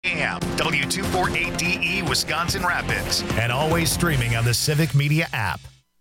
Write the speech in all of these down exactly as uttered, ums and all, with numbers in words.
W two forty-eight D E Wisconsin Rapids, and always streaming on the Civic Media app.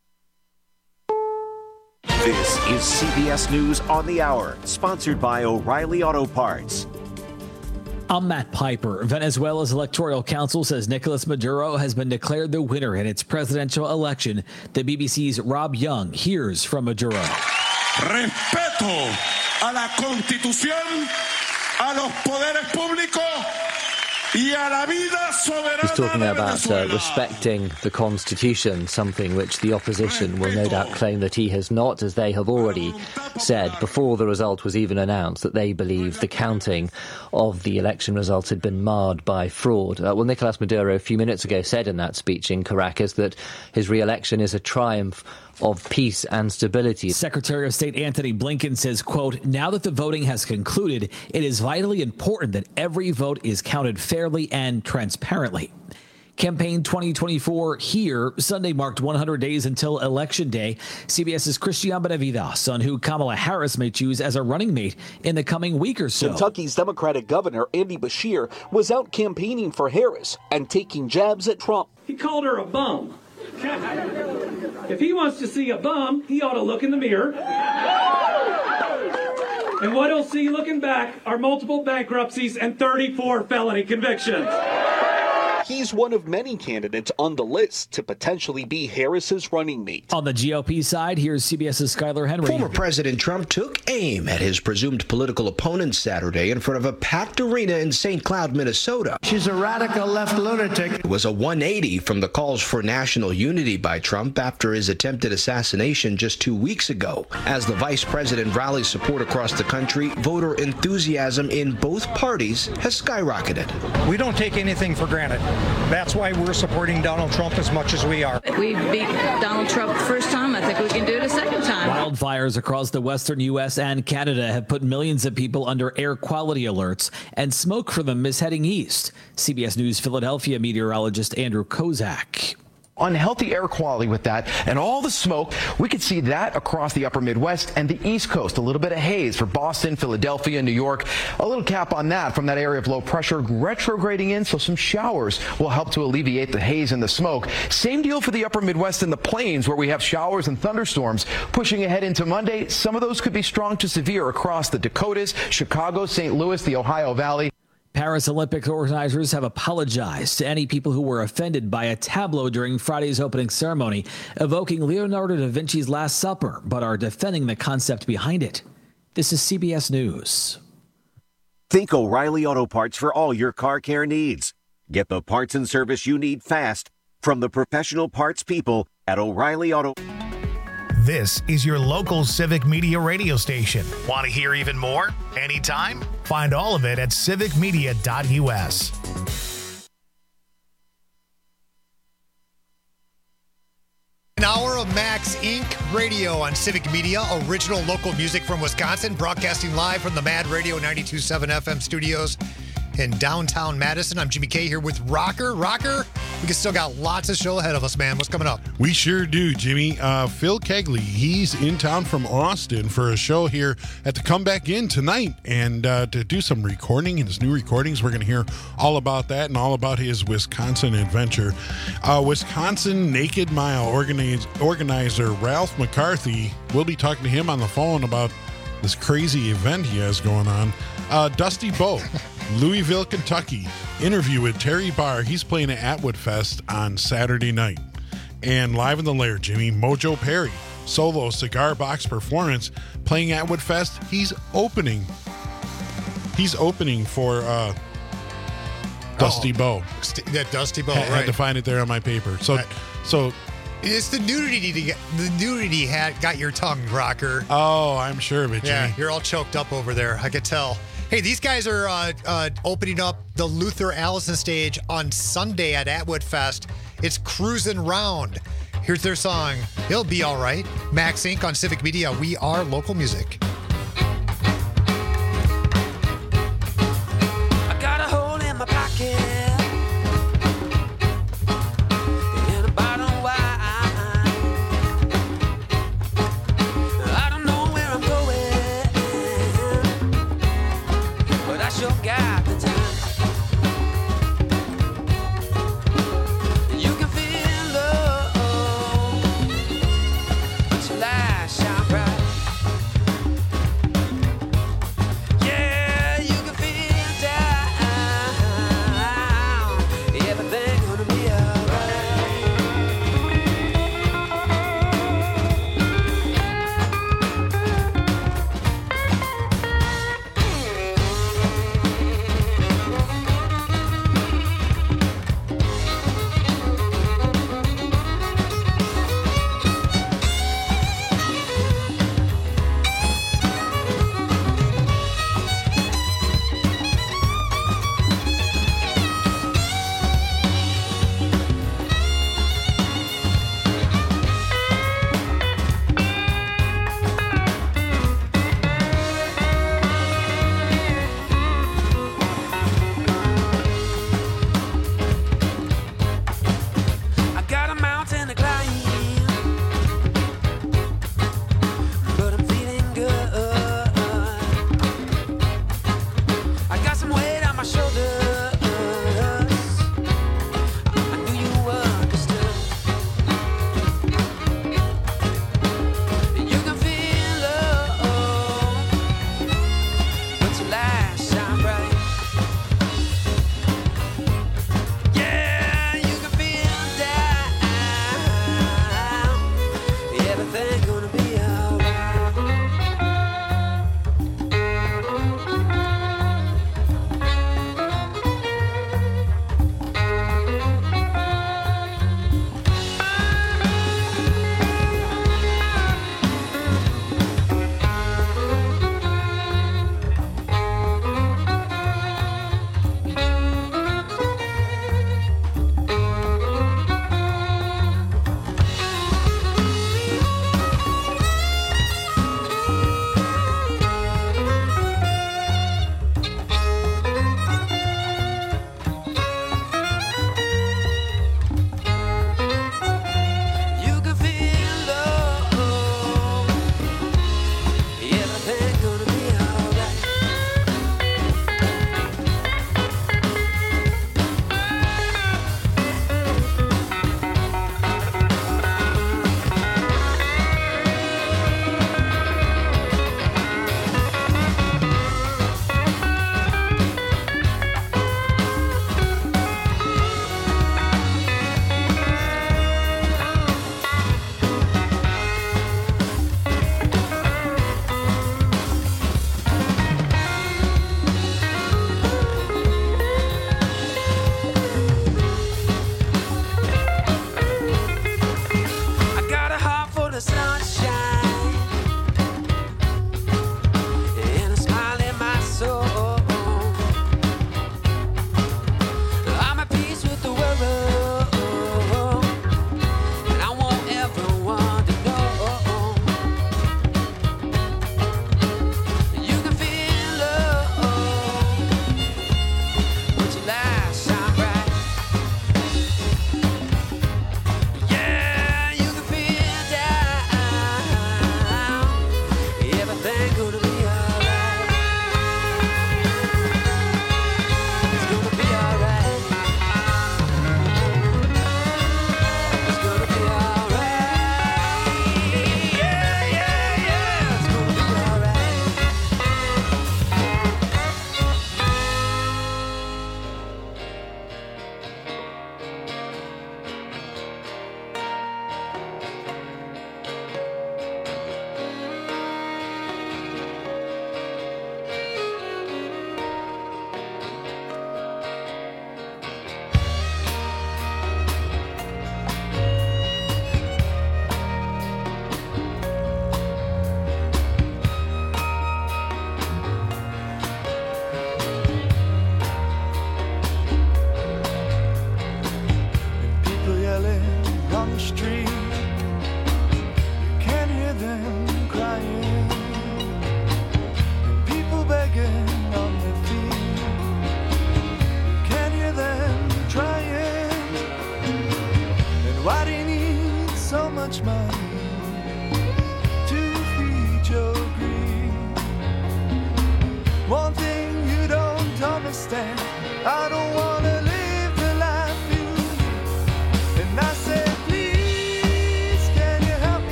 This is C B S News on the Hour, sponsored by O'Reilly Auto Parts. I'm Matt Piper. Venezuela's electoral council says Nicolas Maduro has been declared the winner in its presidential election. The B B C's Rob Young hears from Maduro. Respeto a la Constitución, a los poderes públicos. He's talking about uh, respecting the Constitution, something which the opposition will no doubt claim that he has not, as they have already said before the result was even announced that they believe the counting of the election results had been marred by fraud. Uh, well, Nicolas Maduro a few minutes ago said in that speech in Caracas that his re-election is a triumph of peace and stability. Secretary of State Antony Blinken says, quote, now that the voting has concluded, it is vitally important that every vote is counted fairly and transparently. Campaign twenty twenty-four here. Sunday marked one hundred days until Election Day. CBS's Christian Benavides on who Kamala Harris may choose as a running mate in the coming week or so. Kentucky's Democratic Governor Andy Beshear was out campaigning for Harris and taking jabs at Trump. He called her a bum. If he wants to see a bum, he ought to look in the mirror. And what he'll see looking back are multiple bankruptcies and thirty-four felony convictions. He's one of many candidates on the list to potentially be Harris's running mate. On the G O P side, here's CBS's Skyler Henry. Former President Trump took aim at his presumed political opponent Saturday in front of a packed arena in Saint Cloud, Minnesota. She's a radical left lunatic. It was a one eighty from the calls for national unity by Trump after his attempted assassination just two weeks ago. As the vice president rallies support across the country, voter enthusiasm in both parties has skyrocketed. We don't take anything for granted. That's why we're supporting Donald Trump as much as we are. If we beat Donald Trump the first time, I think we can do it a second time. Wildfires across the western U S and Canada have put millions of people under air quality alerts, and smoke for them is heading east. C B S News Philadelphia meteorologist Andrew Kozak. Unhealthy air quality with that and all the smoke. We could see that across the upper Midwest and the East Coast. A little bit of haze for Boston, Philadelphia, New York. A little cap on that from that area of low pressure retrograding in, so some showers will help to alleviate the haze and the smoke. Same deal for the upper Midwest and the plains, where we have showers and thunderstorms pushing ahead into Monday. Some of those could be strong to severe across the Dakotas, Chicago, Saint Louis, the Ohio Valley. Paris Olympics organizers have apologized to any people who were offended by a tableau during Friday's opening ceremony, evoking Leonardo da Vinci's Last Supper, but are defending the concept behind it. This is C B S News. Think O'Reilly Auto Parts for all your car care needs. Get the parts and service you need fast from the professional parts people at O'Reilly Auto. This is your local Civic Media radio station. Want to hear even more? Anytime? Find all of it at civic media dot U S. An hour of Max Incorporated. Radio on Civic Media, original local music from Wisconsin, broadcasting live from the Mad Radio ninety-two point seven F M studios in downtown Madison. I'm Jimmy K here with Rocker. Rocker, we still got lots of show ahead of us, man. What's coming up? We sure do, Jimmy. Uh, Phil Kegley, he's in town from Austin for a show here at the Comeback Inn tonight, and uh, to do some recording, his new recordings. We're going to hear all about that and all about his Wisconsin adventure. Uh, Wisconsin Naked Mile organize, organizer Ralph McCarthy, we'll be talking to him on the phone about this crazy event he has going on. Uh, Dusty Bowe, Louisville, Kentucky. Interview with Terry Barr. He's playing at Atwood Fest on Saturday night. And live in the lair, Jimmy, Mojo Perry, solo cigar box performance playing at Atwood Fest. He's opening. He's opening for uh, Dusty oh, Bowe. St- that Dusty Bowe, H- right. Had to find it there on my paper. So, right. so. It's the nudity to get, the nudity hat got your tongue, Rocker. Oh, I'm sure of it, Jimmy. Yeah, you're all choked up over there. I could tell. Hey, these guys are uh, uh, opening up the Luther Allison stage on Sunday at Atwood Fest. It's Cruisin' Round. Here's their song, It'll Be All Right. Max Incorporated on Civic Media. We are local music. I got a hole in my pocket.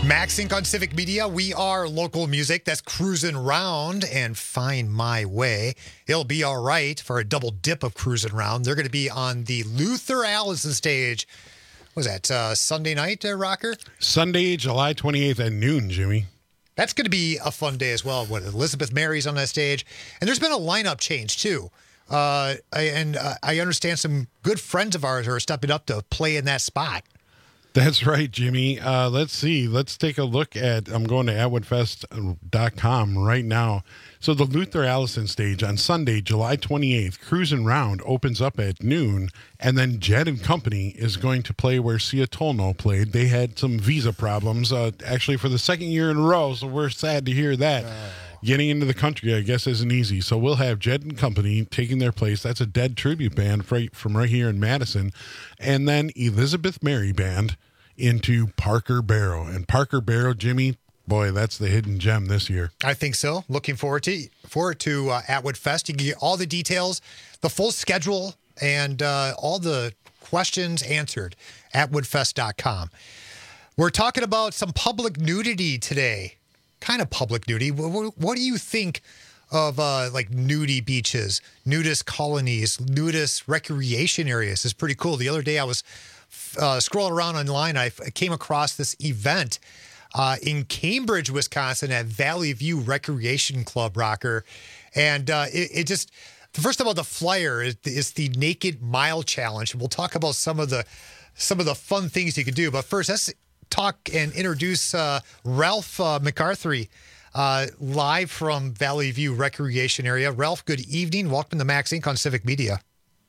Max Inc on Civic Media. We are local music that's cruising around and Find My Way. It'll be all right for a double dip of cruising around. They're going to be on the Luther Allison stage. What was that, uh, Sunday night, uh, Rocker? Sunday, July twenty-eighth at noon, Jimmy. That's going to be a fun day as well. What, Elizabeth Mary's on that stage. And there's been a lineup change, too. Uh, I, and uh, I understand some good friends of ours are stepping up to play in that spot. That's right, Jimmy. Uh, let's see. Let's take a look at, I'm going to atwood fest dot com right now. So the Luther Allison stage on Sunday, July twenty-eighth, Cruisin' Round opens up at noon, and then Jed and Company is going to play where Sia Tolno played. They had some visa problems, uh, actually for the second year in a row, so we're sad to hear that. Oh. Getting into the country, I guess, isn't easy. So we'll have Jed and Company taking their place. That's a Dead tribute band from right here in Madison. And then Elizabeth Mary Band into Parker Barrow. And Parker Barrow, Jimmy, boy, that's the hidden gem this year. I think so. Looking forward to forward to uh, Atwood Fest. You can get all the details, the full schedule, and uh, all the questions answered at atwood fest dot com. We're talking about some public nudity today. Kind of public nudity. What, what do you think of uh, like nudie beaches, nudist colonies, nudist recreation areas? It's pretty cool. The other day I was uh, scrolling around online. I came across this event uh, in Cambridge, Wisconsin at Valley View Recreation Club, Rocker. And uh, it, it just, first of all, the flyer is, is the Naked Mile Challenge. We'll talk about some of the some of the fun things you can do. But first, let's talk and introduce uh, Ralph uh, McCarthy uh, live from Valley View Recreation Area. Ralph, good evening. Welcome to Max Inc on Civic Media.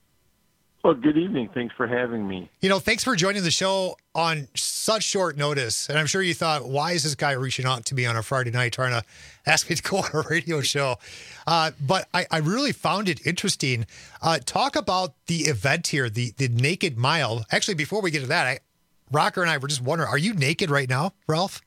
Well, good evening. Thanks for having me. You know, thanks for joining the show on such short notice. And I'm sure you thought, why is this guy reaching out to me on a Friday night trying to ask me to go on a radio show? Uh, but I, I really found it interesting. Uh, talk about the event here, the, the Naked Mile. Actually, before we get to that, I, Rocker and I were just wondering, are you naked right now, Ralph?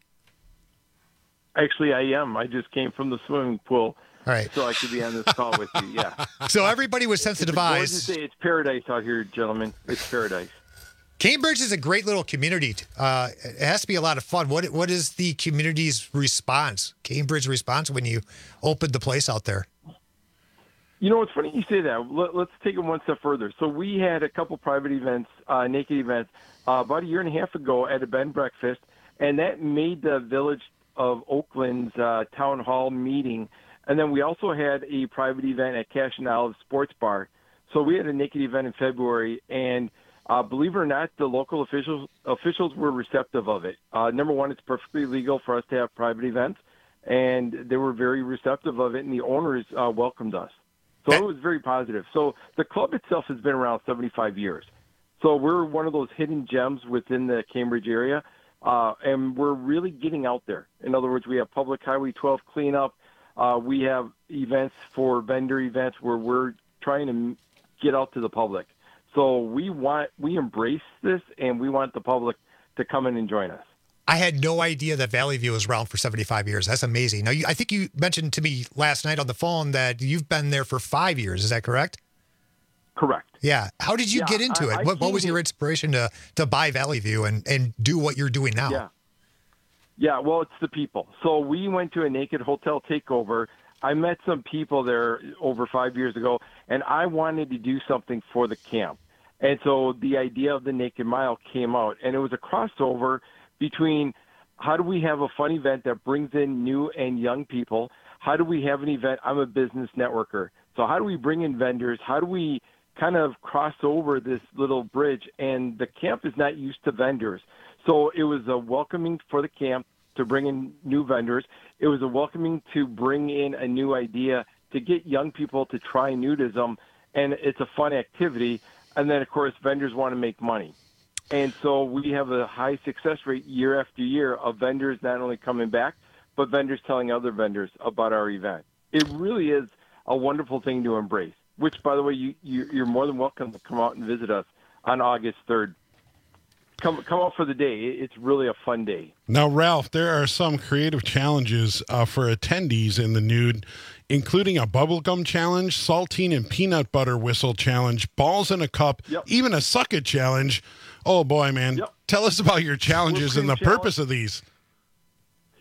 Actually, I am. I just came from the swimming pool. All right. So I could be on this call with you, yeah. So everybody with sensitive eyes. Say it's paradise out here, gentlemen. It's paradise. Cambridge is a great little community. Uh, it has to be a lot of fun. What What is the community's response, Cambridge response, when you opened the place out there? You know, it's funny you say that. Let, let's take it one step further. So we had a couple private events, uh, naked events, uh, about a year and a half ago at a bed and breakfast, and that made the Village of Oakland's uh, town hall meeting. And then we also had a private event at Cash and Olive Sports Bar. So we had a naked event in February, and uh, believe it or not, the local officials officials were receptive of it. Uh, number one, it's perfectly legal for us to have private events, and they were very receptive of it, and the owners uh, welcomed us. So it was very positive. So the club itself has been around seventy-five years. So we're one of those hidden gems within the Cambridge area, uh, and we're really getting out there. In other words, we have Public Highway twelve cleanup. Uh, we have events for vendor events where we're trying to get out to the public. So we want we embrace this, and we want the public to come in and join us. I had no idea that Valley View was around for seventy-five years. That's amazing. Now, you, I think you mentioned to me last night on the phone that you've been there for five years. Is that correct? Correct. Yeah. How did you yeah, get into I, it? I what, what was your inspiration to to buy Valley View and, and do what you're doing now? Yeah. Yeah, well, it's the people. So we went to a naked hotel takeover. I met some people there over five years ago, and I wanted to do something for the camp. And so the idea of the Naked Mile came out, and it was a crossover between how do we have a fun event that brings in new and young people? How do we have an event? I'm a business networker. So how do we bring in vendors? How do we kind of cross over this little bridge? And the camp is not used to vendors. So it was a welcoming for the camp to bring in new vendors. It was a welcoming to bring in a new idea to get young people to try nudism. And it's a fun activity. And then, of course, vendors want to make money. And so we have a high success rate year after year of vendors not only coming back, but vendors telling other vendors about our event. It really is a wonderful thing to embrace, which, by the way, you, you, you're more than welcome to come out and visit us on August third. Come come out for the day. It's really a fun day. Now, Ralph, there are some creative challenges uh, for attendees in the nude, including a bubblegum challenge, saltine and peanut butter whistle challenge, balls in a cup, yep. even a suck it challenge. Oh, boy, man. Yep. Tell us about your challenges and the challenge. purpose of these.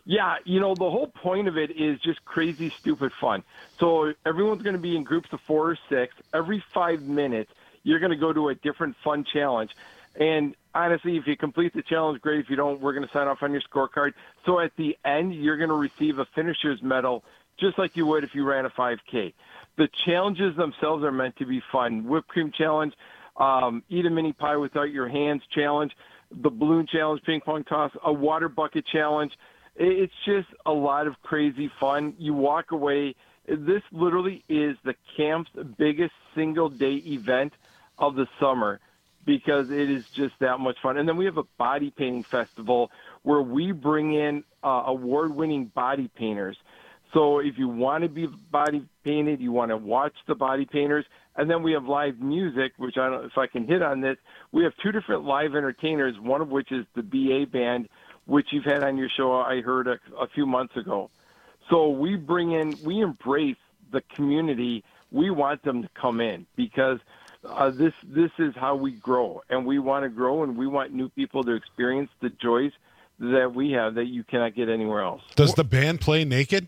Yeah, you know, the whole point of it is just crazy, stupid fun. So everyone's going to be in groups of four or six. Every five minutes, you're going to go to a different fun challenge. And honestly, if you complete the challenge, great. If you don't, we're going to sign off on your scorecard. So at the end, you're going to receive a finisher's medal, just like you would if you ran a five K. The challenges themselves are meant to be fun. Whipped cream challenge, um, eat a mini pie without your hands challenge, the balloon challenge, ping pong toss, a water bucket challenge. It's just a lot of crazy fun. You walk away. This literally is the camp's biggest single-day event of the summer because it is just that much fun. And then we have a body painting festival where we bring in uh, award-winning body painters. So if you want to be body painted, you want to watch the body painters, and then we have live music, which I don't know if I can hit on this. We have two different live entertainers, one of which is the B A Band, which you've had on your show, I heard a, a few months ago. So we bring in, we embrace the community. We want them to come in because uh, this this is how we grow, and we want to grow, and we want new people to experience the joys that we have that you cannot get anywhere else. Does the band play naked?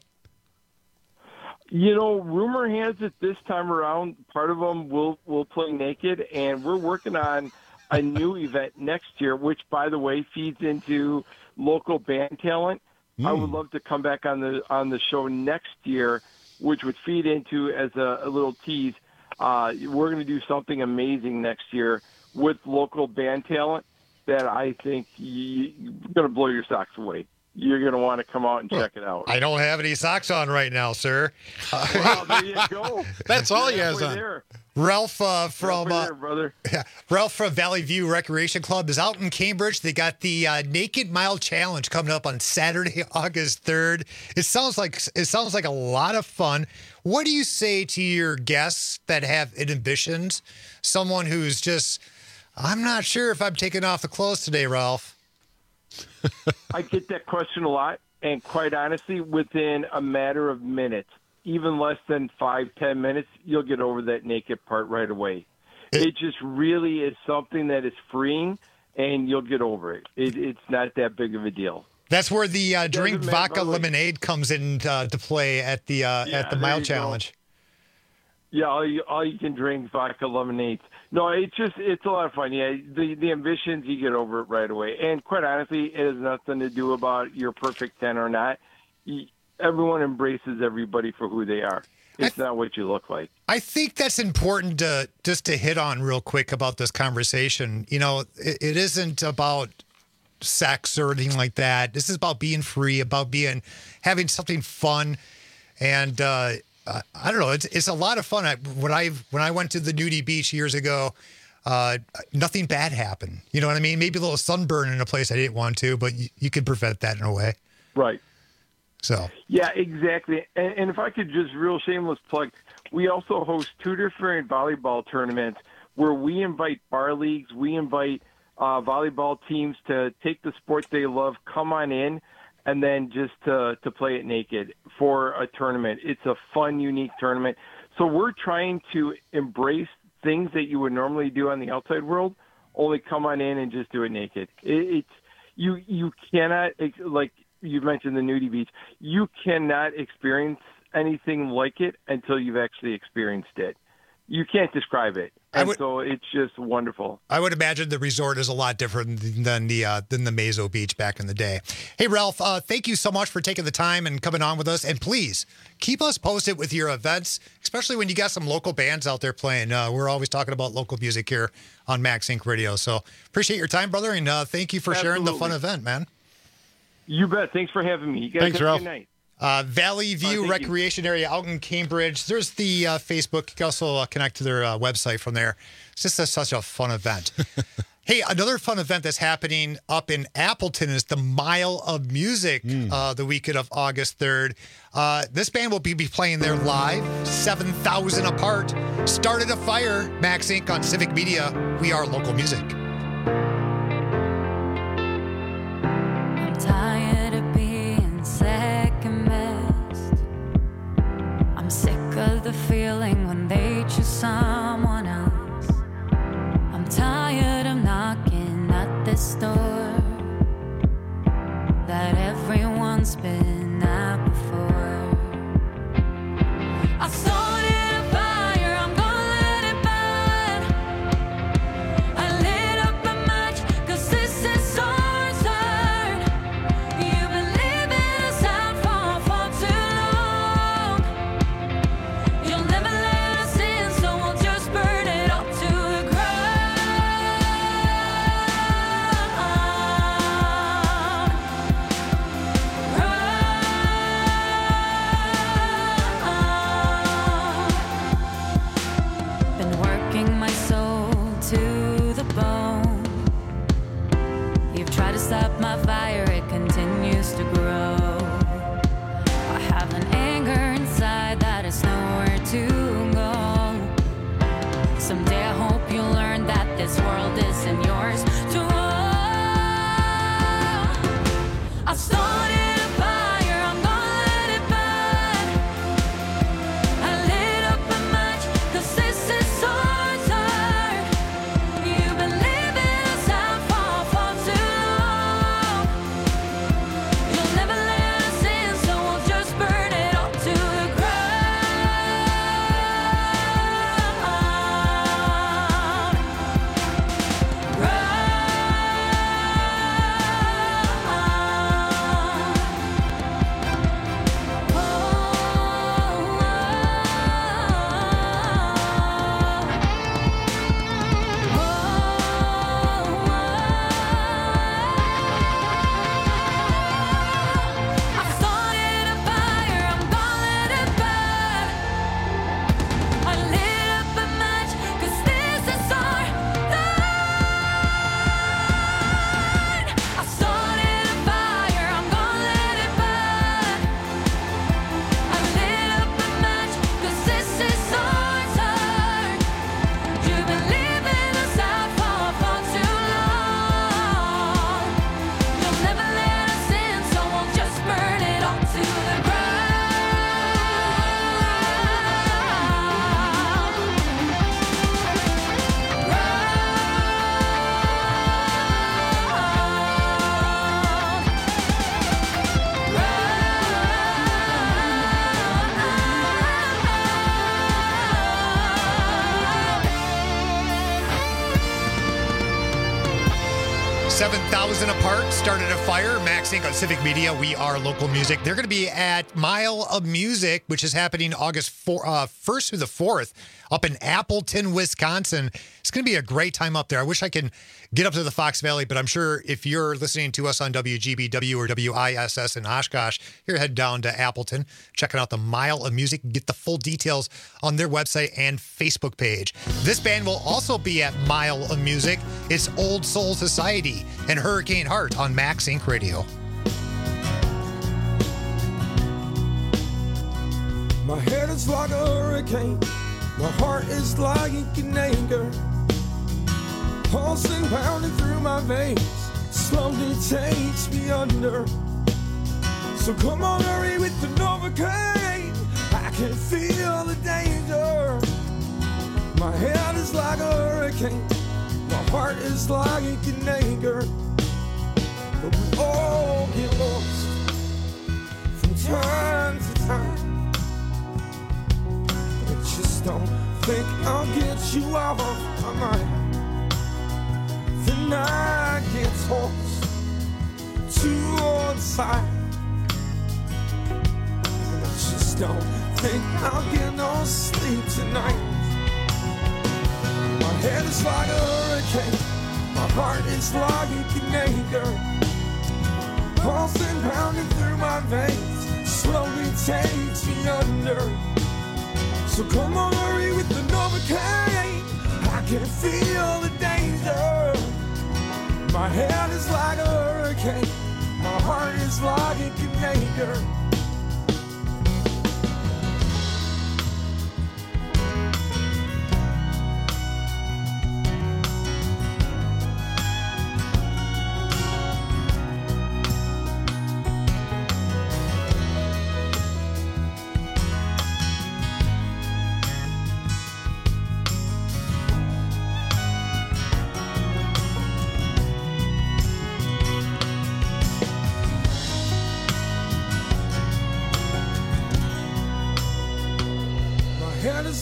You know, rumor has it this time around, part of them will, will play naked, and we're working on a new event next year, which, by the way, feeds into local band talent. Mm. I would love to come back on the on the show next year, which would feed into, as a, a little tease, uh, we're going to do something amazing next year with local band talent that I think you, you're going to blow your socks away. You're going to want to come out and check it out. I don't have any socks on right now, sir. Uh, well, there you go. That's all he has on. There. Ralph uh, from uh, there, brother. Yeah, Ralph from Valley View Recreation Club is out in Cambridge. They got the uh, Naked Mile Challenge coming up on Saturday, August third. It sounds like it sounds like a lot of fun. What do you say to your guests that have inhibitions? Someone who's just, I'm not sure if I'm taking off the clothes today, Ralph. I get that question a lot, and quite honestly, within a matter of minutes, even less than five, ten minutes, you'll get over that naked part right away. It just really is something that is freeing, and you'll get over it. it it's not that big of a deal. That's where the uh, drink vodka lemonade comes in uh, to play at the uh, yeah, at the Mile Challenge. Go. Yeah, all you, all you can drink vodka lemonade. No, it's just, it's a lot of fun. Yeah, the, the ambitions, you get over it right away. And quite honestly, it has nothing to do about your perfect ten or not. Everyone embraces everybody for who they are. It's th- not what you look like. I think that's important to just to hit on real quick about this conversation. You know, it, it isn't about sex or anything like that. This is about being free, about being, having something fun. And, uh, Uh, I don't know. It's it's a lot of fun. I, when I when I went to the nudie beach years ago, uh, nothing bad happened. You know what I mean? Maybe a little sunburn in a place I didn't want to, but you, you could prevent that in a way. Right. So. Yeah, exactly. And, and if I could just real shameless plug, we also host two different volleyball tournaments where we invite bar leagues, we invite uh, volleyball teams to take the sport they love, come on in, and then just to, to play it naked for a tournament. It's a fun, unique tournament. So we're trying to embrace things that you would normally do on the outside world, only come on in and just do it naked. It, it's you you cannot, like you mentioned the nudie beach, you cannot experience anything like it until you've actually experienced it. You can't describe it. And would, so it's just wonderful. I would imagine the resort is a lot different than the uh, than the Mazo Beach back in the day. Hey, Ralph, uh, thank you so much for taking the time and coming on with us. And please keep us posted with your events, especially when you got some local bands out there playing. Uh, we're always talking about local music here on Max Inc Radio. So appreciate your time, brother, and uh, thank you for Absolutely. sharing the fun event, man. You bet. Thanks for having me. You guys Thanks, have Ralph. a good night. Uh, Valley View uh, Recreation you. Area out in Cambridge. There's the uh, Facebook. You can also uh, connect to their uh, website from there. It's just a, such a fun event. Hey, another fun event that's happening up in Appleton is the Mile of Music mm. uh, the weekend of August third. Uh, this band will be, be playing there live, seven thousand apart. Started a fire, Max Incorporated on Civic Media. We are local music. I'm tired of being second best. I'm sick of the feeling when they choose someone else. I'm tired of knocking at this door that everyone once been at before. I started a fire, I'm gonna let it burn. I lit up a match, cause this is our turn. You've been living us out for far too long. You'll never let us in, so we'll just burn it up to the ground. Been working my soul to the bone. You've tried to stop my fire, it continues to grow. I have an anger inside that is nowhere to go. Someday I hope you'll learn that this world isn't yours to own. I started a fire, I'm gonna let it burn. I lit up a match, cause this is our turn. You've been living us out for far too long. You'll never let us in, so we'll just burn it all to the I started a fire, I'm gonna let it burn. I lit up a match, cause this is our turn. I started a fire, I'm gonna let it burn. I lit up a match, cause this is our turn. You've been living us out for far too long. You'll never let us in, so we'll just burn it all to the seven thousand apart, started a fire. Max Inc on Civic Media. We are local music. They're going to be at Mile of Music, which is happening August four, uh, first through the fourth up in Appleton, Wisconsin. It's going to be a great time up there. I wish I could get up to the Fox Valley, but I'm sure if you're listening to us on W G B W or W I S S in Oshkosh, you're heading down to Appleton, checking out the Mile of Music. Get the full details on their website and Facebook page. This band will also be at Mile of Music. It's Old Soul Society and Hurricane Heart on Max Inc Radio. My head is like a hurricane, my heart is like an anchor, pulsing, pounding through my veins, slowly takes me under. So come on, hurry with the Novocaine, I can feel the danger. My head is like a hurricane, my heart is like an anchor, but we all get lost from time to time. Just don't think I'll get you off my mind. The night gets tossed to one side, and I just don't think I'll get no sleep tonight. My head is like a hurricane, my heart is like an anchor, pulsing, pounding through my veins, slowly takes me under. So come on, hurry with the Novocaine, I can feel the danger. My head is like a hurricane, my heart is like an anchor.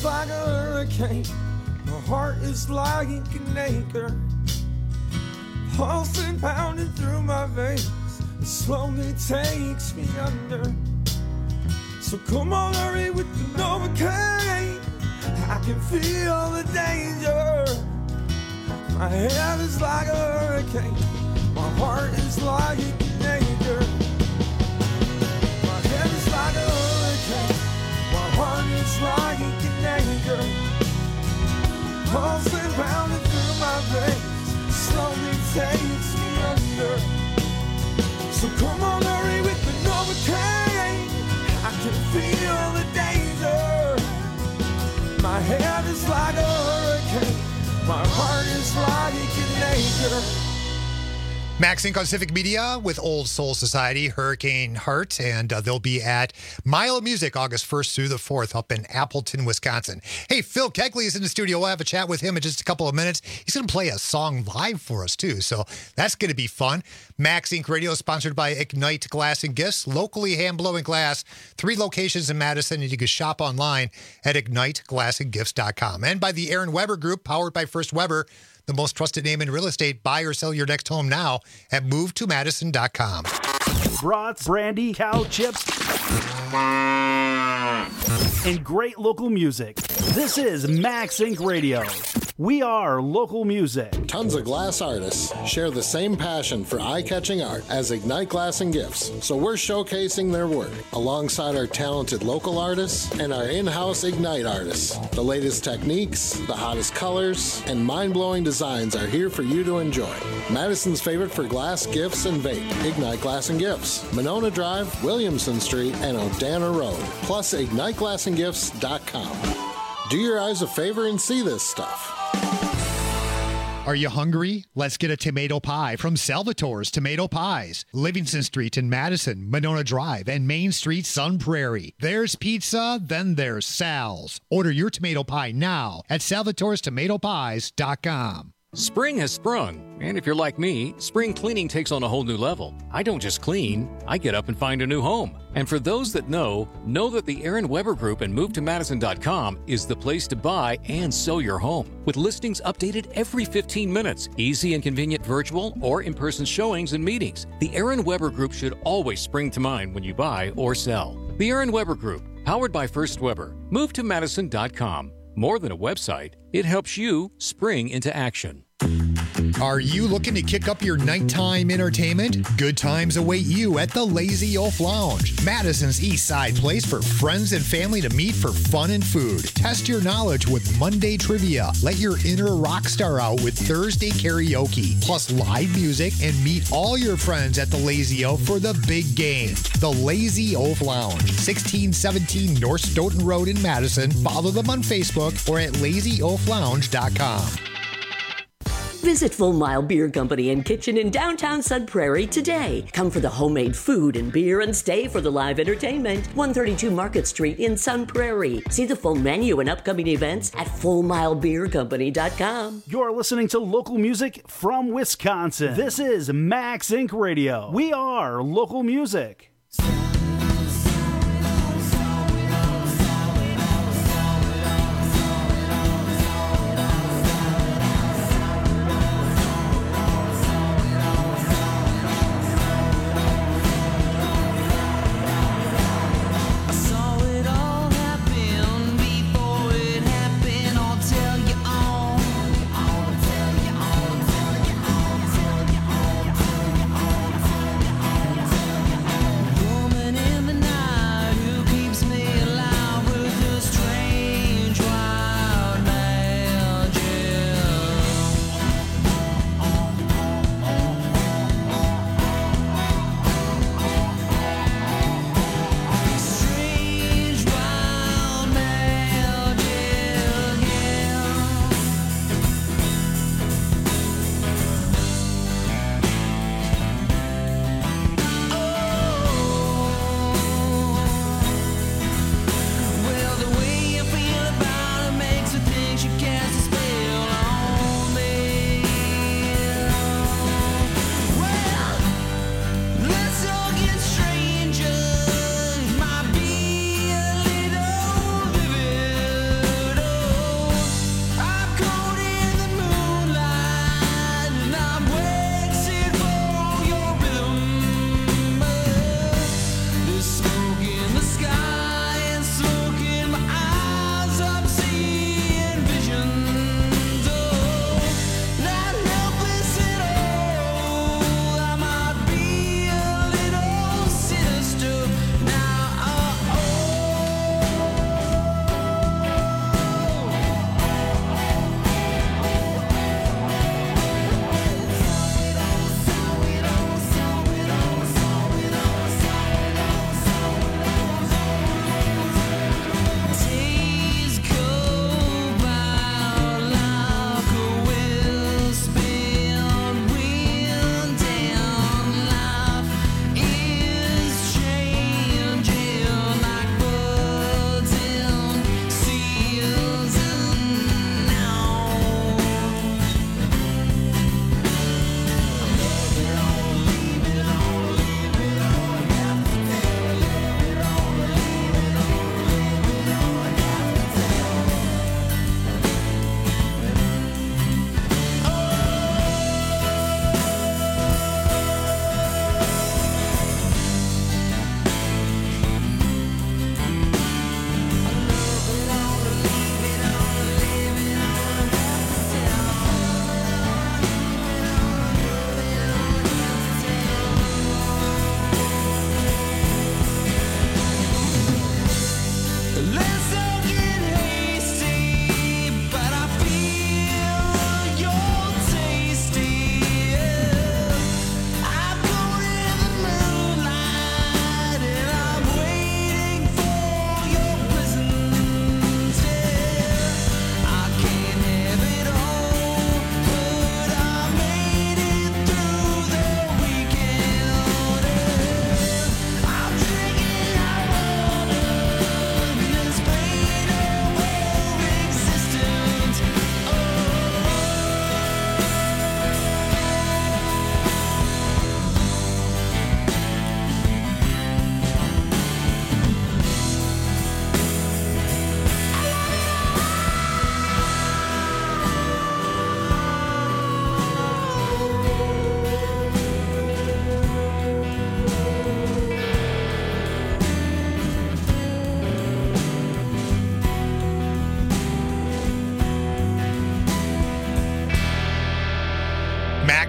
is like a hurricane. My heart is like an anchor, pulsing, pounding through my veins. It slowly takes me under. So come on, hurry with the Novocaine. I can feel the danger. My head is like a hurricane. My heart is like an anchor. My head is like a hurricane. My heart is like an anchor. Pulsing, pounding through my veins. Slowly takes me under. So come on, hurry with the Novocaine. I can feel the danger. My head is like a hurricane. My heart is like an anchor. Max Inc on Civic Media with Old Soul Society, Hurricane Heart, and uh, they'll be at Mile of Music August first through the fourth up in Appleton, Wisconsin. Hey, Phil Kegley is in the studio. We'll have a chat with him in just a couple of minutes. He's going to play a song live for us, too, so that's going to be fun. Max Inc Radio is sponsored by Ignite Glass and Gifts, locally hand-blowing glass, three locations in Madison, and you can shop online at ignite glass and gifts dot com. And by the Aaron Weber Group, powered by First Weber, the most trusted name in real estate. Buy or sell your next home now at move to madison dot com. Brats, brandy, cow chips, and great local music. This is Max Inc Radio. We are local music. Tons of glass artists share the same passion for eye-catching art as Ignite Glass and Gifts, so we're showcasing their work alongside our talented local artists and our in-house Ignite artists. The latest techniques, the hottest colors, and mind-blowing designs are here for you to enjoy. Madison's favorite for glass, gifts, and vape, Ignite Glass and Gifts, Monona Drive, Williamson Street, and Odana Road, plus ignite glass and gifts dot com. Do your eyes a favor and see this stuff. Are you hungry? Let's get a tomato pie from Salvatore's Tomato Pies. Livingston Street in Madison, Monona Drive, and Main Street, Sun Prairie. There's pizza, then there's Sal's. Order your tomato pie now at salvatores tomato pies dot com. Spring has sprung, and if you're like me, spring cleaning takes on a whole new level. I don't just clean, I get up and find a new home. And for those that know, know that the Aaron Weber Group and move to madison dot com is the place to buy and sell your home. With listings updated every fifteen minutes, easy and convenient virtual or in-person showings and meetings, the Aaron Weber Group should always spring to mind when you buy or sell. The Aaron Weber Group, powered by First Weber, move to madison dot com. More than a website, it helps you spring into action. Are you looking to kick up your nighttime entertainment? Good times await you at the Lazy Oaf Lounge, Madison's East Side place for friends and family to meet for fun and food. Test your knowledge with Monday trivia. Let your inner rock star out with Thursday karaoke, plus live music, and meet all your friends at the Lazy Oaf for the big game. The Lazy Oaf Lounge, sixteen seventeen North Stoughton Road in Madison. Follow them on Facebook or at lazy oaf lounge dot com. Visit Full Mile Beer Company and Kitchen in downtown Sun Prairie today. Come for the homemade food and beer and stay for the live entertainment. one thirty-two Market Street in Sun Prairie. See the full menu and upcoming events at full mile beer company dot com. You're listening to local music from Wisconsin. This is Max Inc Radio. We are local music.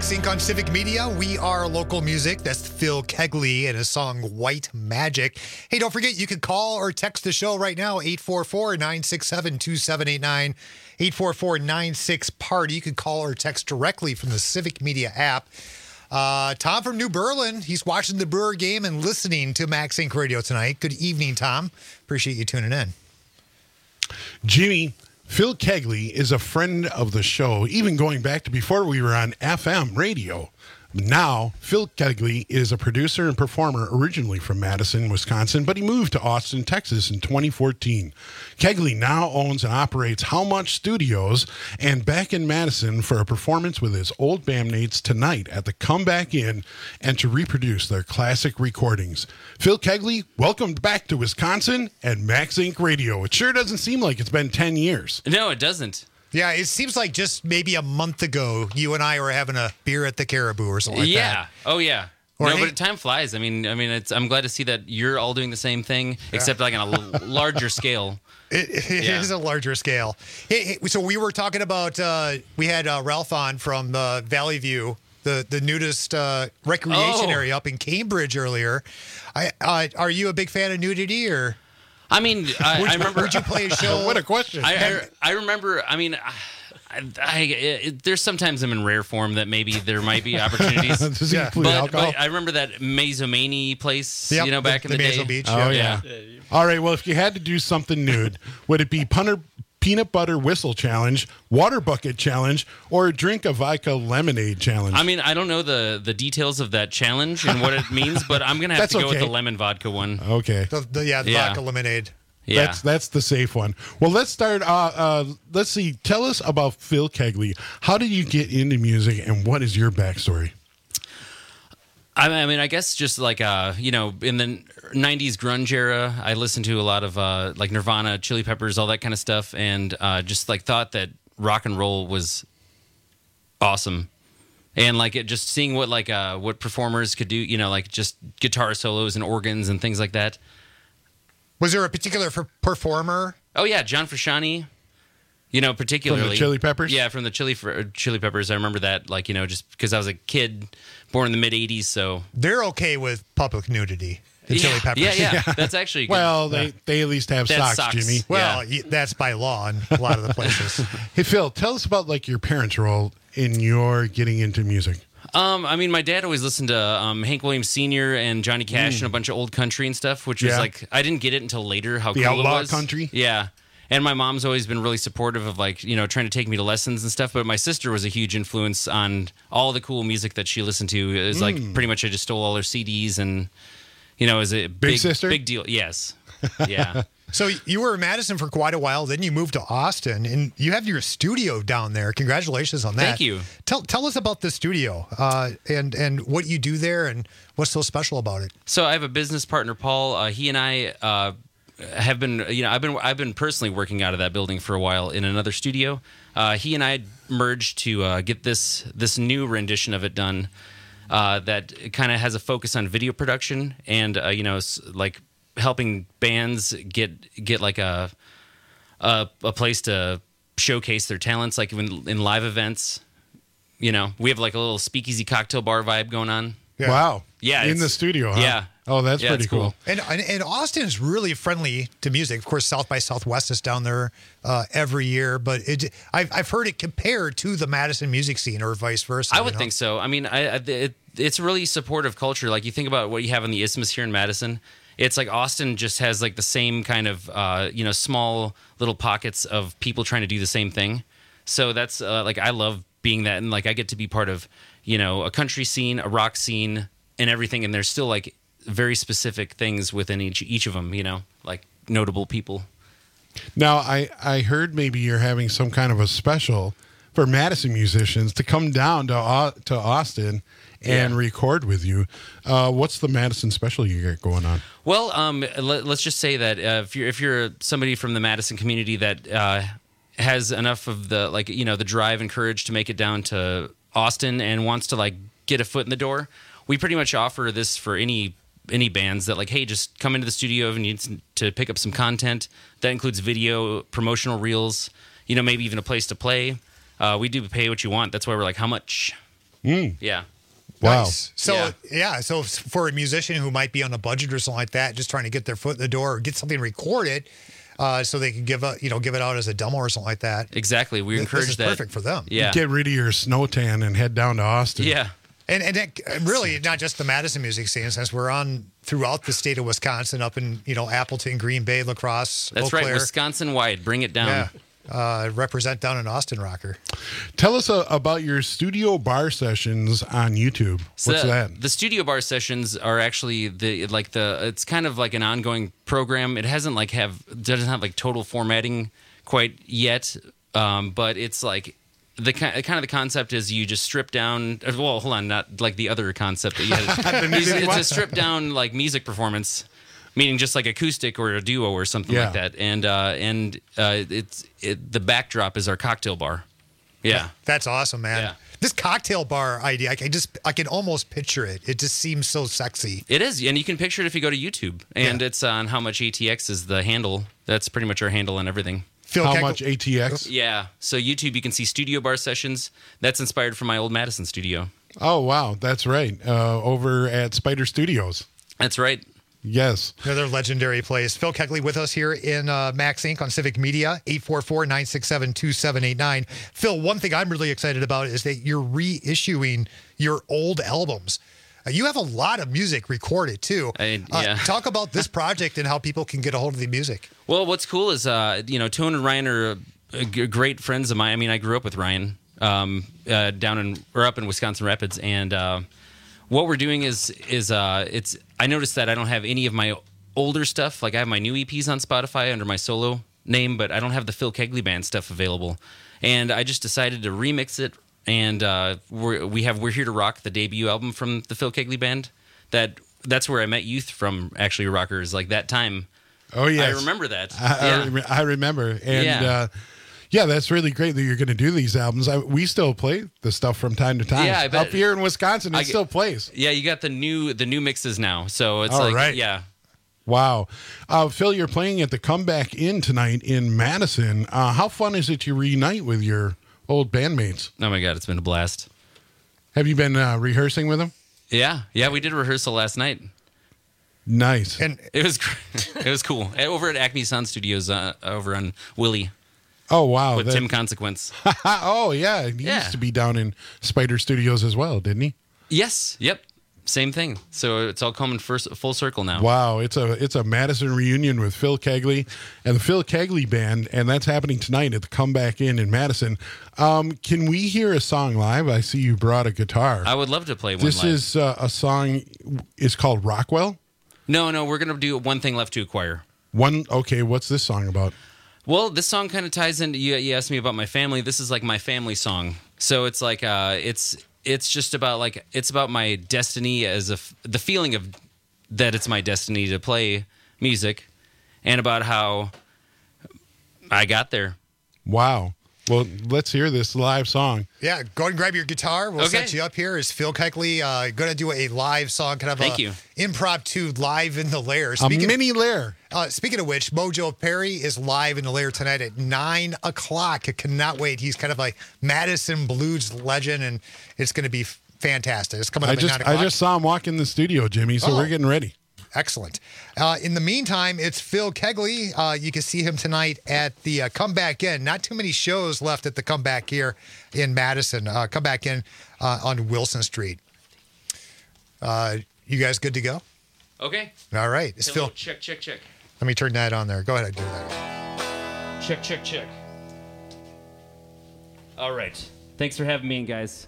Max Incorporated on Civic Media. We are local music. That's Phil Kegley and his song White Magic. Hey, don't forget, you can call or text the show right now, eight four four, nine six seven, two seven eight nine, eight four four, nine six, party. You can call or text directly from the Civic Media app. Uh, Tom from New Berlin, he's watching the Brewer game and listening to Max Inc Radio tonight. Good evening, Tom. Appreciate you tuning in. Jimmy, Phil Kegley is a friend of the show, even going back to before we were on F M radio. Now, Phil Kegley is a producer and performer originally from Madison, Wisconsin, but he moved to Austin, Texas in twenty fourteen. Kegley now owns and operates How Much Studios and back in Madison for a performance with his old bandmates tonight at the Comeback Inn and to reproduce their classic recordings. Phil Kegley, welcome back to Wisconsin and Max Inc Radio. It sure doesn't seem like it's been ten years. No, it doesn't. Yeah, it seems like just maybe a month ago, you and I were having a beer at the Caribou or something like yeah. that. Oh, yeah. Or no, hey- but time flies. I mean, I mean, it's. I'm glad to see that you're all doing the same thing, except like on a l- larger scale. It, it Yeah. is a larger scale. Hey, hey, so we were talking about, uh, we had uh, Ralph on from uh, Valley View, the, the nudist uh, recreation Oh. area up in Cambridge earlier. I, uh, are you a big fan of nudity or? I mean, I, Would I you- remember. would you play a show? What a question. I, I, I remember. I mean. I, I, it, there's sometimes I'm in rare form that maybe there might be opportunities. Does he but, include alcohol? but I remember that Mazomani place, Yep, you know, back the- in the, the day. Mazo Beach, Oh, yeah. All right, well, if you had to do something nude, would it be punter, peanut butter whistle challenge, water bucket challenge, or drink a vodka lemonade challenge? I mean, I don't know the, the details of that challenge and what it means, but I'm going to have That's to go with okay. the lemon vodka one. Okay. The, the, yeah, the Yeah. vodka lemonade. Yeah. That's that's the safe one. Well, let's start. Uh, uh, let's see. Tell us about Phil Kegley. How did you get into music, and what is your backstory? I I mean, I guess just like, uh, you know, in the nineties grunge era, I listened to a lot of uh, like Nirvana, Chili Peppers, all that kind of stuff, and uh, just like thought that rock and roll was awesome. And like it, just seeing what like uh, what performers could do, you know, like just guitar solos and organs and things like that. Was there a particular f- performer? Oh yeah, John Frusciante. You know, particularly Chili Peppers? Yeah, from the Chili Fr- Chili Peppers. I remember that, like you know, just because I was a kid born in the mid eighties, so They're okay with public nudity. The Yeah, Chili Peppers. yeah, yeah. That's actually good. Well, they, Yeah. they at least have That's socks, socks. Jimmy. Well, y that's by law in a lot of the places. Hey, Phil, tell us about like your parents' role in your getting into music. Um, I mean, my dad always listened to um, Hank Williams Senior and Johnny Cash Mm. and a bunch of old country and stuff, which was Yeah. like I didn't get it until later how The cool outlaw it was. country? Yeah. And my mom's always been really supportive of like, you know, trying to take me to lessons and stuff. But my sister was a huge influence on all the cool music that she listened to. It was like Mm. pretty much I just stole all her C Ds and, you know, it was a big, sister? big deal. Yes. Yeah. So you were in Madison for quite a while, then you moved to Austin, and you have your studio down there. Congratulations on that. Thank you. Tell tell us about the studio uh, and and what you do there, and what's so special about it. So I have a business partner, Paul. Uh, he and I uh, have been, you know, I've been I've been personally working out of that building for a while in another studio. Uh, he and I merged to uh, get this this new rendition of it done. Uh, that kind of has a focus on video production and uh, you know, s- like helping bands get get like a a, a place to showcase their talents, like in, in live events. You know, we have like a little speakeasy cocktail bar vibe going on. Wow. Yeah, In it's- the studio, huh? Yeah. Oh, that's Yeah, pretty it's cool. And, and and Austin is really friendly to music. Of course, South by Southwest is down there uh, every year, but it I've I've heard it compared to the Madison music scene or vice versa. I you would know? think so. I mean, I, I it, it's a really supportive culture. Like you think about what you have in the Isthmus here in Madison. It's like Austin just has like the same kind of uh, you know, small little pockets of people trying to do the same thing. So that's uh, like I love being that, and like I get to be part of, you know, a country scene, a rock scene, and everything. And there's still like very specific things within each each of them. You know, like notable people. Now, I, I heard maybe you're having some kind of a special for Madison musicians to come down to Au- to Austin and Yeah. record with you. Uh, what's the Madison special you got going on? Well, um, let, let's just say that uh, if you're if you're somebody from the Madison community that uh, has enough of the like you know the drive and courage to make it down to Austin and wants to like get a foot in the door, we pretty much offer this for any any bands that like, hey, just come into the studio if you need to pick up some content. That includes video, promotional reels, you know, maybe even a place to play. Uh, we do pay what you want. That's why we're like, how much? Mm. Yeah. Wow. Nice. So yeah. yeah, so for a musician who might be on a budget or something like that, just trying to get their foot in the door or get something recorded, uh, so they can give a, you know give it out as a demo or something like that. Exactly. We Th- encourage this is that. Perfect for them. Yeah. Get rid of your snow tan and head down to Austin. Yeah. And and it, really not just the Madison music scene, since we're on throughout the state of Wisconsin, up in you know Appleton, Green Bay, La Crosse, That's Eau right. Claire. Wisconsin wide. Bring it down. Yeah. Uh, represent down in Austin, Rocker. Tell us uh, about your studio bar sessions on YouTube. So What's that? The studio bar sessions are actually the like the it's kind of like an ongoing program. It hasn't like have doesn't have like total formatting quite yet, um, but it's like the kind of the concept is you just strip down. Well, hold on, not like the other concept that you had. it's, it's a strip down like music performance. Meaning just like acoustic or a duo or something Yeah. like that, and uh, and uh, it's it, the backdrop is our cocktail bar. Yeah, That's awesome, man. Yeah. This cocktail bar idea, I can just I can almost picture it. It just seems so sexy. it is, and you can picture it if you go to YouTube, and Yeah. it's on How Much A T X is the handle. That's pretty much our handle and everything. Phil How Kegel- much A T X? Yeah, so YouTube you can see studio bar sessions. That's inspired from my old Madison studio. Oh, wow. That's right. Uh, over at Spider Studios. That's right. Yes. Another legendary place. Phil Kegley with us here in uh, Max Incorporated on Civic Media, eight four four, nine six seven, two seven eight nine. Phil, one thing I'm really excited about is that you're reissuing your old albums. Uh, you have a lot of music recorded, too. I- Uh, yeah. talk about this project and how people can get a hold of the music. Well, what's cool is, uh, you know, Tone and Ryan are uh, g- great friends of mine. I mean, I grew up with Ryan um, uh, down in or up in Wisconsin Rapids, and uh, what we're doing is is uh, it's. I noticed that I don't have any of my older stuff. Like I have my new E Ps on Spotify under my solo name, but I don't have the Phil Kegley Band stuff available. And I just decided to remix it, and uh, we're, we have "We're Here to Rock," the debut album from the Phil Kegley Band. That that's where I met Youth from. Actually, rockers like that time. Oh, yes. I remember that. I, I, Yeah. rem- I remember. And Yeah. uh, yeah, that's really great that you're going to do these albums. I, we still play the stuff from time to time. Yeah, I bet- Up here in Wisconsin, it I- still plays. Yeah, you got the new the new mixes now, so it's All like right. yeah. Wow. Uh, Phil, you're playing at the Comeback Inn tonight in Madison. Uh, how fun is it to reunite with your old bandmates? Oh my god, it's been a blast. Have you been uh, rehearsing with them? Yeah, yeah, we did a rehearsal last night. Nice. And It was gr- it was cool over at Acme Sound Studios uh, over on Willie Oh, wow. with that- Tim Consequence. oh, yeah. He Yeah. used to be down in Spider Studios as well, didn't he? Yes, yep, same thing. So it's all coming first full circle now. Wow, it's a it's a Madison reunion with Phil Kegley and the Phil Kegley Band, and that's happening tonight at the Comeback Inn in Madison. Um, can we hear a song live? I see you brought a guitar. I would love to play one This live. is uh, a song. It's called Rockwell. No, no, we're gonna do One Thing Left to Acquire. One. Okay, what's this song about? Well, this song kind of ties into you, you asked me about my family. This is like my family song. So it's like uh, it's it's just about like it's about my destiny as a f- the feeling of that it's my destiny to play music, and about how I got there. Wow. Well, let's hear this live song. yeah, go ahead and grab your guitar. We'll Okay. set you up here. Is Phil Kegley uh, going to do a live song, kind of Thank a you. impromptu live in the lair? A mini lair. Uh, speaking of which, Mojo Perry is live in the lair tonight at nine o'clock. I cannot wait. He's kind of like Madison blues legend, and it's going to be f- fantastic. It's coming up I at just nine o'clock. I just saw him walk in the studio, Jimmy. So Oh. we're getting ready. Excellent. Uh, in the meantime, it's Phil Kegley. Uh, you can see him tonight at the uh, Comeback Inn. Not too many shows left at the Comeback here in Madison. Uh, Comeback Inn uh, on Wilson Street. Uh, you guys good to go? Okay. All right. It's Hello, Phil. check, check, check, Let me turn that on there. Go ahead and do that. check, check, check. All right. Thanks for having me in, guys.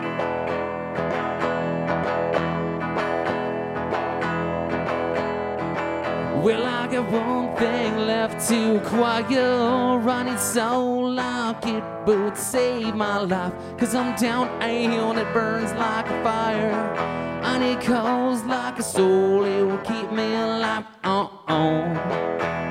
Well, I got one thing left to acquire. Running so like it would save my life. Cause I'm down and it burns like a fire. And it calls like a soul, it will keep me alive. Uh-uh.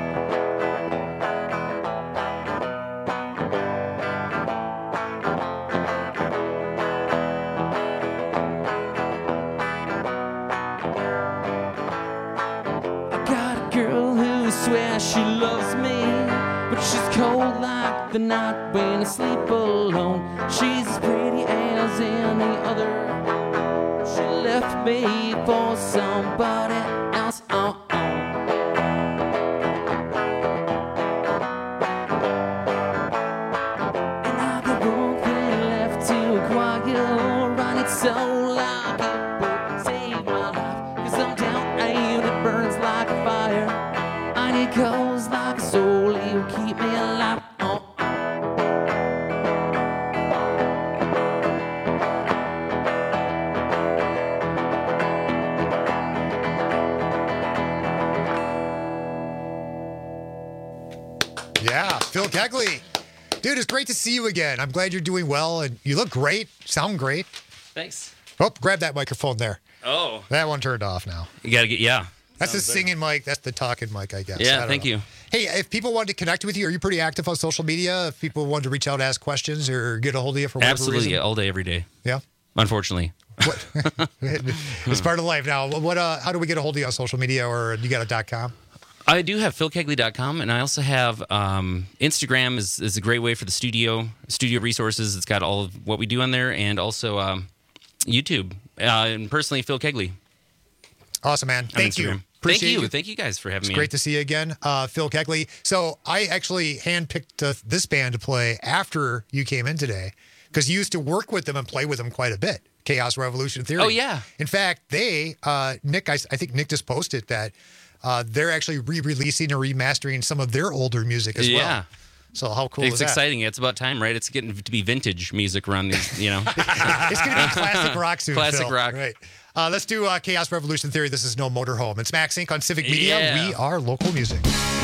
I got a girl who swears she loves me, but she's cold like the night when I sleep alone. She's as pretty as an the other. She left me for somebody else. Oh, oh. And I got one thing left to acquire. Run it so like it would save my life. Cause I'm down and it burns like a fire. And it goes like a soul, you keep me alive. Oh. Yeah, Phil Kegley. Dude, it's great to see you again. I'm glad you're doing well, and you look great. Sound great. Thanks. Oh, grab that microphone there. Oh. That one turned off now. You got to get, yeah. That's the Sounds better. singing mic. That's the talking mic, I guess. I Yeah, don't thank know. you. Hey, if people wanted to connect with you, are you pretty active on social media? If people wanted to reach out, ask questions, or get a hold of you for whatever Absolutely, reason? all day, every day. Yeah? Unfortunately. It's part of life. Now, what? Uh, how do we get a hold of you on social media, or you got a .com? I do have phil kegley dot com, and I also have um, Instagram is, is a great way for the studio, studio resources. It's got all of what we do on there, and also um, YouTube. Uh, and personally, Phil Kegley. Awesome, man. on Thank you. Instagram. Appreciate Thank you. you. Thank you guys for having It's me. great to see you again, uh, Phil Kegley. So I actually handpicked uh, this band to play after you came in today because you used to work with them and play with them quite a bit. Chaos Revolution Theory. Oh, yeah. In fact, they, uh, Nick, I, I think Nick just posted that uh, they're actually re-releasing or remastering some of their older music as well. Yeah. So how cool It's is that? exciting. It's about time, right? It's getting to be vintage music around these, you know. It's going to be classic rock soon, Classic Phil. rock. Right. Uh, let's do uh, Chaos Revolution Theory. This is No Motorhome. It's Max Inc on Civic Media. Yeah. We are local music.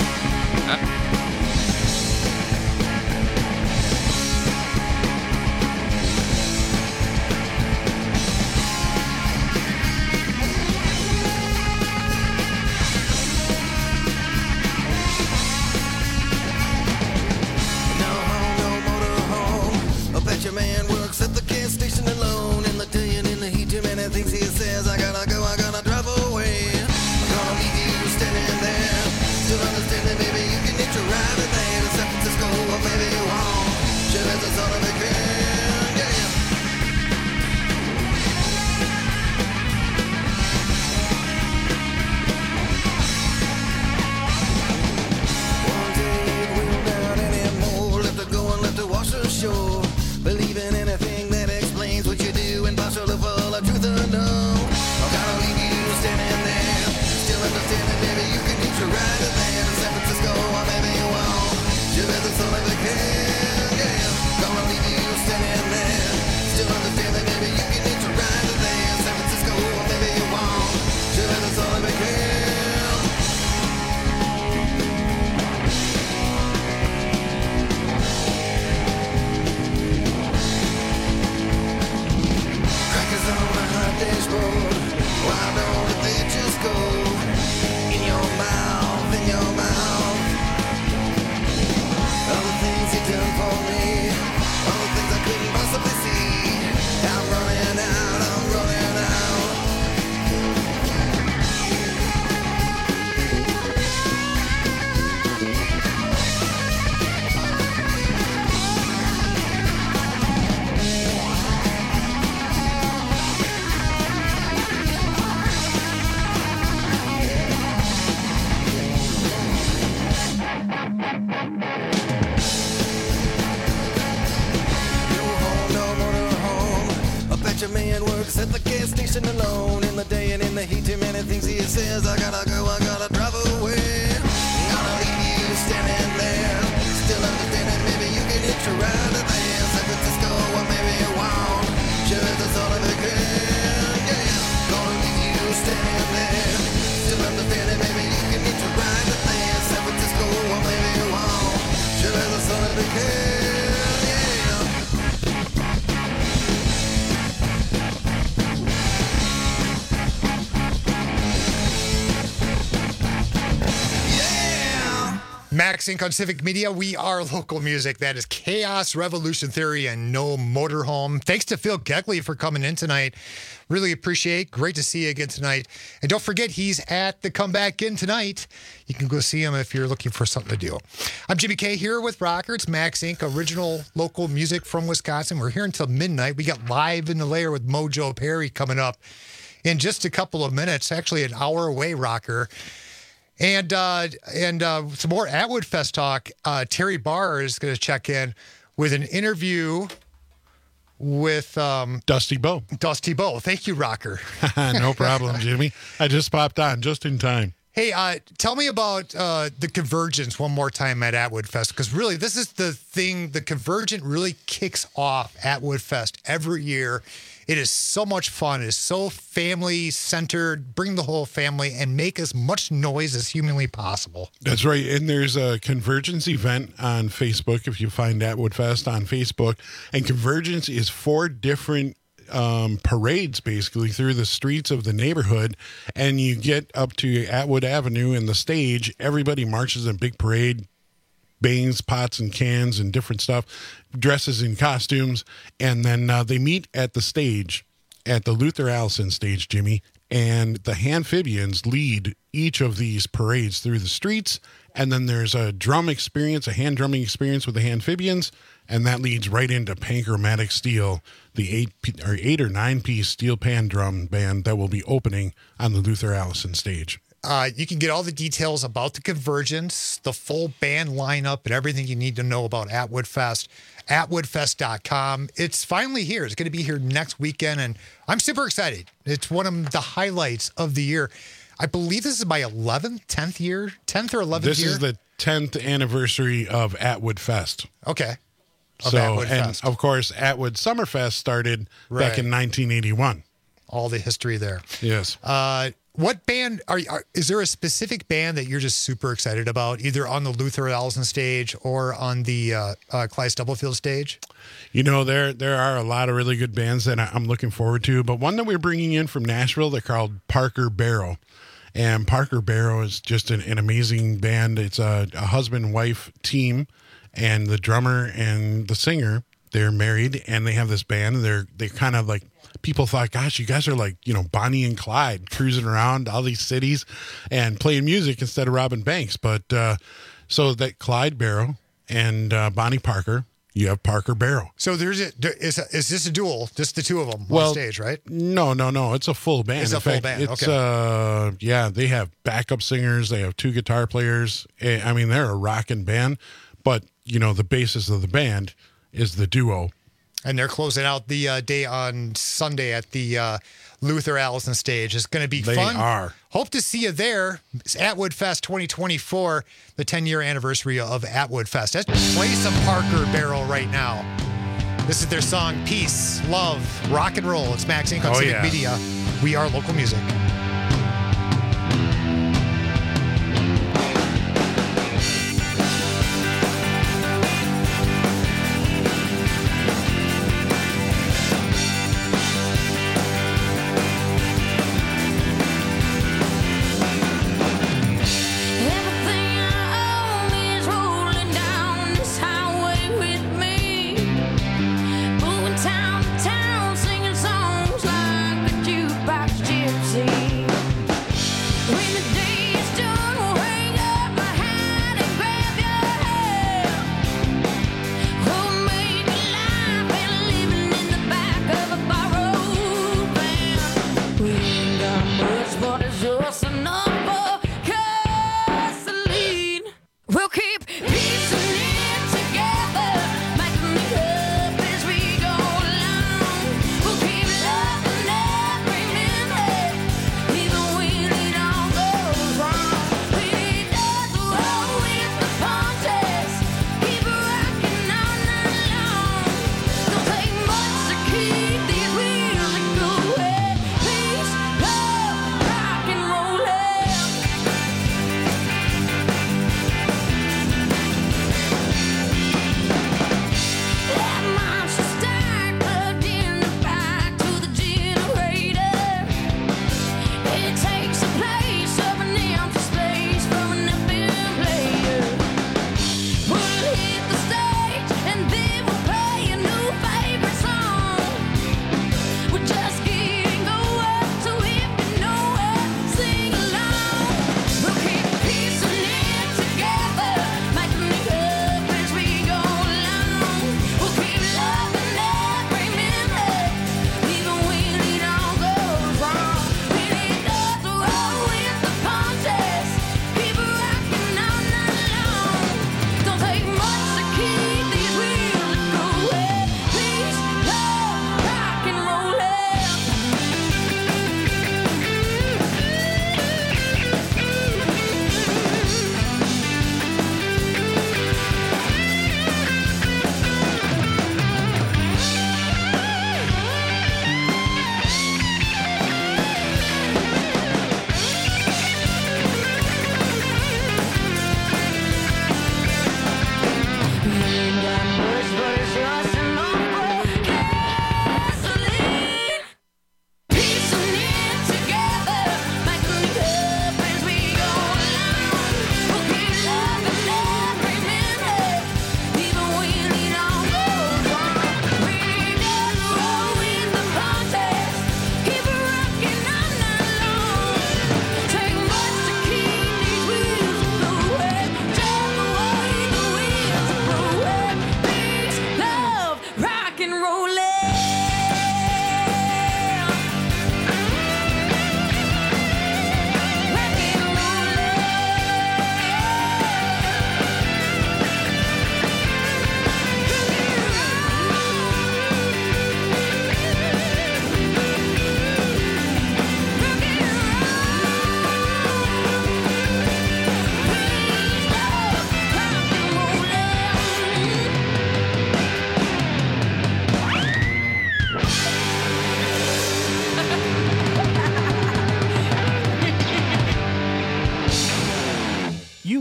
I bet your man works at the gas station alone in the day and in the heat. Too many things he says. I gotta go, I gotta drive away. I'm gonna leave you standing there. Still understanding, maybe you can hitch a ride with me to San Francisco, or maybe you won't. Sure as a son of a gun, yeah. One day it will not anymore. Left to go and left to wash ashore. Believe in anything that explains what you do, impartial or full of truth or no. I'm gonna leave you standing there, still understanding. Maybe you can hitch a ride with me to San Francisco, or maybe you won't. Sure as the son of a gun, yeah. Gonna leave you standing there, still understanding. Maybe you can hitch a ride with me in San Francisco, or maybe you won't. Sure as the son of a gun. Crackers on the hot dashboard. Why don't they just go in your mouth, in your mouth? All the things you done for me, all the things I couldn't possibly see. I'm running out, I'm running out. No motorhome. I bet your man works at the gas station alone in the day and in the heat. Too many things he says. I gotta go, I gotta drive away. Gonna leave you standing there, still understanding. Maybe you can hitch a ride to there, San Francisco, or maybe you won't. Sure as the son of a gun, yeah. Gonna leave you standing there, still understanding. Maybe you can hitch a ride to there, San Francisco, or maybe you won't. Sure as the son of a gun, yeah. Max Incorporated on Civic Media. We are local music. That is Chaos Revolution Theory and No Motorhome. Thanks to Phil Kegley for coming in tonight. Really appreciate. Great to see you again tonight. And don't forget, he's at the Comeback In tonight. You can go see him if you're looking for something to do. I'm Jimmy K here with Rocker. It's Max Incorporated, original local music from Wisconsin. We're here until midnight. We got Live in the Lair with Mojo Perry coming up in just a couple of minutes. Actually, an hour away, Rocker. And uh, and uh, some more Atwood Fest talk. Uh, Terry Barr is going to check in with an interview with um, Dusty Bo. Dusty Bo. Thank you, Rocker. No problem, Jimmy. I just popped on just in time. Hey, uh, tell me about uh, the Convergence one more time at Atwood Fest, because really this is the thing. The Convergent really kicks off Atwood Fest every year. It is so much fun. It is so family-centered. Bring the whole family and make as much noise as humanly possible. That's right. And there's a Convergence event on Facebook if you find Atwood Fest on Facebook. And Convergence is four different um, parades, basically, through the streets of the neighborhood. And you get up to Atwood Avenue and the stage. Everybody marches in a big parade. Bangs, pots, and cans, and different stuff, dresses in costumes, and then uh, they meet at the stage, at the Luther Allison stage, Jimmy, and the Handphibians lead each of these parades through the streets, and then there's a drum experience, a hand drumming experience with the Handphibians, and that leads right into Panchromatic Steel, the eight or eight or nine piece steel pan drum band that will be opening on the Luther Allison stage. Uh, you can get all the details about the Convergence, the full band lineup, and everything you need to know about Atwood Fest, atwood fest dot com. It's finally here. It's going to be here next weekend, and I'm super excited. It's one of the highlights of the year. I believe this is my eleventh, tenth year, tenth or eleventh this year? This is the tenth anniversary of Atwood Fest. Okay. Of so, Atwood and Fest. Of course, Atwood Summerfest started Right. back in nineteen eighty-one. All the history there. Yes. Uh, what band are, are? Is there a specific band that you're just super excited about, either on the Luther Allison stage or on the uh, uh, Clyde Stubblefield stage? You know, there there are a lot of really good bands that I'm looking forward to, but one that we're bringing in from Nashville, they're called Parker Barrow. And Parker Barrow is just an, an amazing band. It's a, a husband-wife team, and the drummer and the singer, they're married, and they have this band. And they're they're kind of like, people thought, gosh, you guys are like, you know, Bonnie and Clyde cruising around all these cities and playing music instead of robbing banks. But uh, so that Clyde Barrow and uh, Bonnie Parker, you have Parker Barrow. So there's a, is is this a duel? Just the two of them well, on stage, right? No, no, no. It's a full band. It's In a full fact, band. It's Okay. uh, yeah. They have backup singers. They have two guitar players. Eh, I mean, they're a rocking band. But you know, the basis of the band is the duo. And they're closing out the uh, day on Sunday at the uh, Luther Allison stage. It's going to be They fun. are. Hope to see you there. It's Atwood Fest twenty twenty-four, the ten-year anniversary of Atwood Fest. Let's play some Parker Barrow right now. This is their song, Peace, Love, Rock and Roll. It's Max Inc on Oh, Civic yeah. Media. We are local music. Everything I own is rolling down this highway with me. Moving town to town, singing songs like a jukebox gypsy. When the day is done, we'll hang up my hat and grab your hand. Homemade life and living in the back of a borrowed van. We ain't got much, but it's just enough for gasoline. We'll keep piecing it together, making it up as we go along. We'll keep loving every minute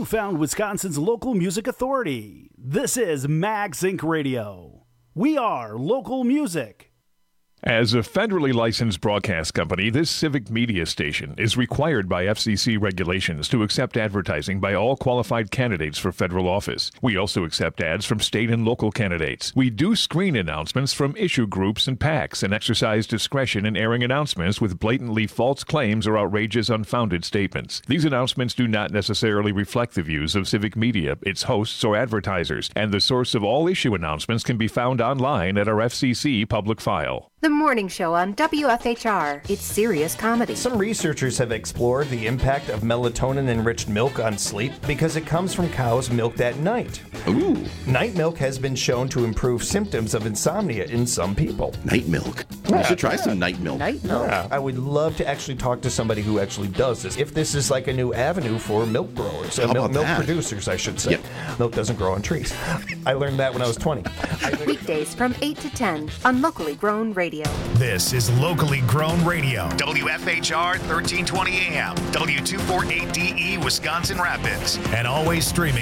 You found Wisconsin's local music authority. This is Max Inc Radio. We are local music. As a federally licensed broadcast company, this civic media station is required by F C C regulations to accept advertising by all qualified candidates for federal office. We also accept ads from state and local candidates. We do screen announcements from issue groups and PACs and exercise discretion in airing announcements with blatantly false claims or outrageous, unfounded statements. These announcements do not necessarily reflect the views of civic media, its hosts, or advertisers, and the source of all issue announcements can be found online at our F C C public file. The Morning Show on W F H R. It's serious comedy. Some researchers have explored the impact of melatonin-enriched milk on sleep because it comes from cows milked at night. Ooh. Night milk has been shown to improve symptoms of insomnia in some people. Night milk. Yeah, You should try yeah. some night milk. Night milk. Yeah, I would love to actually talk to somebody who actually does this. If this is like a new avenue for milk growers, uh, How milk, about milk that? producers, I should say. Yep. Milk doesn't grow on trees. I learned that when I was twenty. Weekdays from eight to ten on Locally Grown Radio. This is Locally Grown Radio. W F H R thirteen twenty A M. W two forty-eight D E Wisconsin Rapids. And always streaming